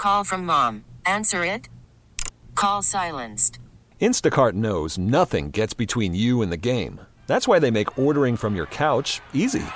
call from mom. Answer it. Call silenced. Instacart knows nothing gets between you and the game. That's why they make ordering from your couch easy.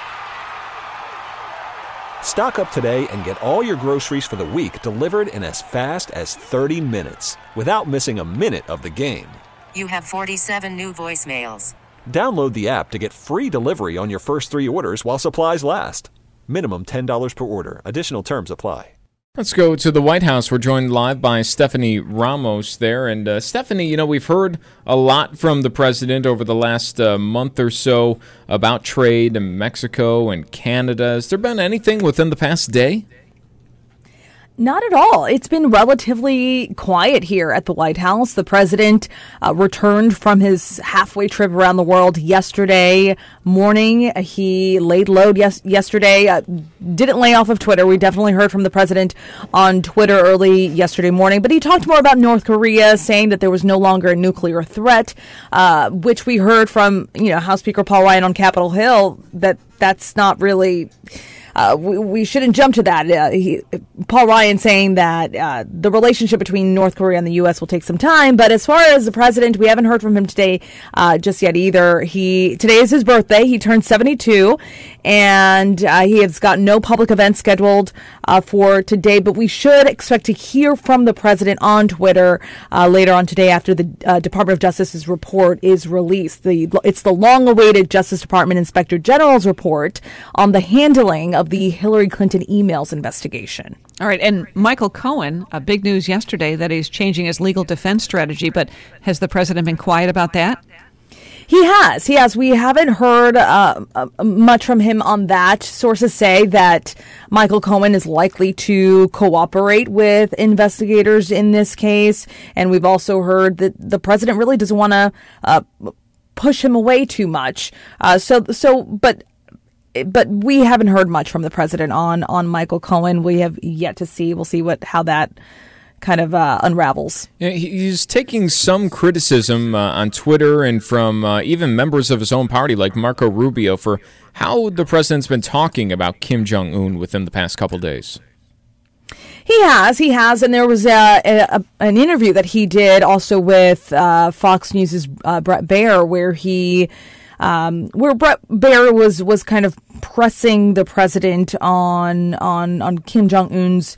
Stock up today and get all your groceries for the week delivered in as fast as 30 minutes without missing a minute of the game. You have 47 new voicemails. Download the app to get free delivery on your first 3 orders while supplies last. Minimum $10 per order. Additional terms apply. Let's go to the White House. We're joined live by Stephanie Ramos there. And Stephanie, we've heard a lot from the president over the last month or so about trade in Mexico and Canada. Has there been anything within the past day? Not at all. It's been relatively quiet here at the White House. The president returned from his halfway trip around the world yesterday morning. He laid low yesterday, didn't lay off of Twitter. We definitely heard from the president on Twitter early yesterday morning, but he talked more about North Korea, saying that there was no longer a nuclear threat, which we heard from, House Speaker Paul Ryan on Capitol Hill, that's not really... we shouldn't jump to that. Paul Ryan saying that the relationship between North Korea and the U.S. will take some time. But as far as the president, we haven't heard from him today just yet either. Today is his birthday. He turned 72, and he has got no public events scheduled for today. But we should expect to hear from the president on Twitter later on today after the Department of Justice's report is released. It's the long-awaited Justice Department Inspector General's report on the handling of the Hillary Clinton emails investigation. All right, and Michael Cohen, big news yesterday that he's changing his legal defense strategy, but has the president been quiet about that? He has. We haven't heard much from him on that. Sources say that Michael Cohen is likely to cooperate with investigators in this case, and we've also heard that the president really doesn't want to push him away too much. But we haven't heard much from the president on Michael Cohen. We have yet to see. We'll see how that kind of unravels. Yeah, he's taking some criticism on Twitter and from even members of his own party like Marco Rubio for how the president's been talking about Kim Jong-un within the past couple days. He has, and there was an interview that he did also with Fox News' Bret Baier where Bret Baier was kind of pressing the president on Kim Jong-un's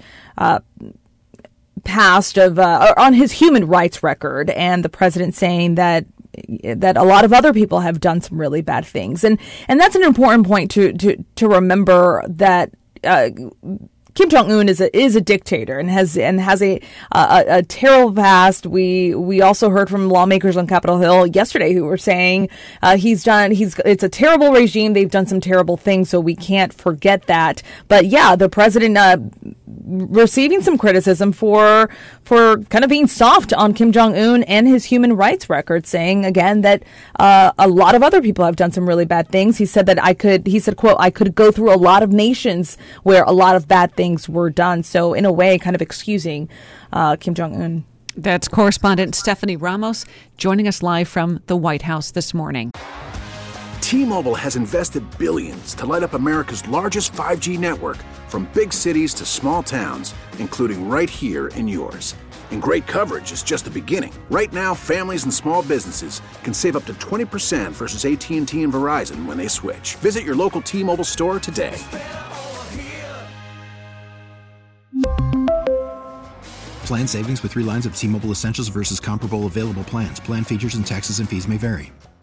past on his human rights record, and the president saying that a lot of other people have done some really bad things, and that's an important point to remember that. Kim Jong-un is a dictator and has a terrible past. We also heard from lawmakers on Capitol Hill yesterday who were saying it's a terrible regime. They've done some terrible things, so we can't forget that. But yeah, the president receiving some criticism for kind of being soft on Kim Jong-un and his human rights record, saying again that a lot of other people have done some really bad things. He said, quote, I could go through a lot of nations where a lot of bad things were done. So in a way, kind of excusing Kim Jong-un. That's correspondent Stephanie Ramos joining us live from the White House this morning. T-Mobile has invested billions to light up America's largest 5G network, from big cities to small towns, including right here in yours. And great coverage is just the beginning. Right now, families and small businesses can save up to 20% versus AT&T and Verizon when they switch. Visit your local T-Mobile store today. Plan savings with 3 lines of T-Mobile Essentials versus comparable available plans. Plan features and taxes and fees may vary.